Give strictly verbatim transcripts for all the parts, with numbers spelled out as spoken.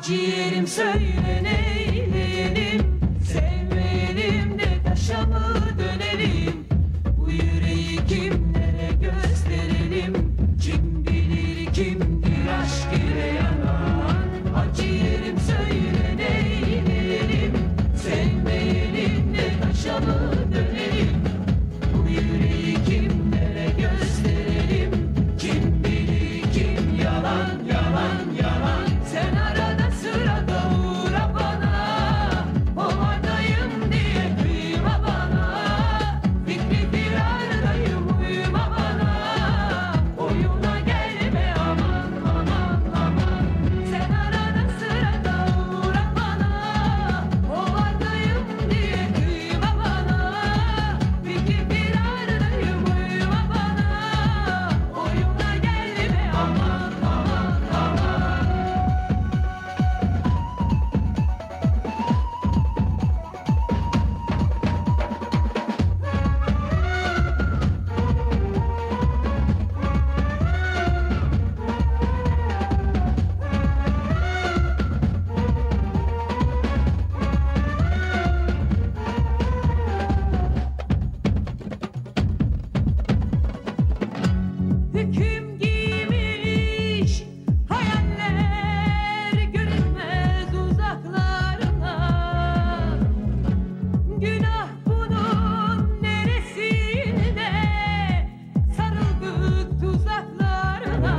Ciğerim söyle neyleyelim, sevmeyelim de taşa mı dönelim? Bu yüreği kimlere gösterelim? Kim bilir kimdir aşk ile yanan? Ciğerim söyle neyleyelim, sevmeyelim de taşa mı dönelim? Bu yüreği kimlere gösterelim? Kim bilir kim yalan yalan yalan? Sen arada sırada uğra bana, ovadayım diye kıyma bana. Fikri firardayım uyuma bana, oyuna gelme aman aman aman. Sen arada sırada uğra bana, ovadayım diye kıyma bana. Fikri firardayım uyuma bana, oyuna gelme aman aman aman. Hüküm giymiş hayaller görünmez uzaklarına. Günah bunun neresinde, sarıldık tuzaklarına.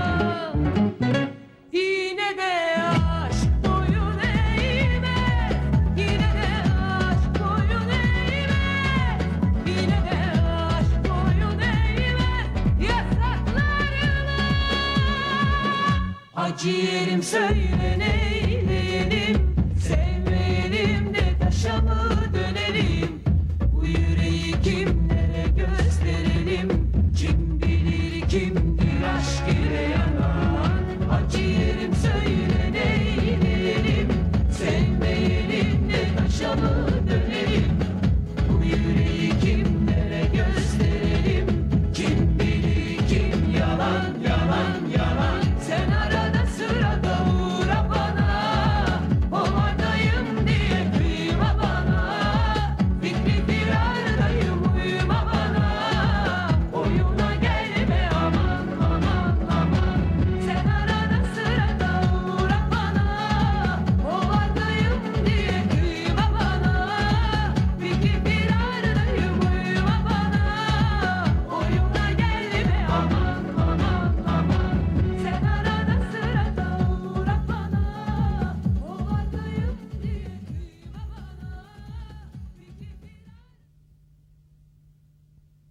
Yine de aşk boyun eğmez, yine de aşk boyun eğmez, yine de aşk boyun eğmez yasaklarına. Ciğerim söyle neyleyelim, sevmeyelim de taşa mı dönelim? Bu yüreği kim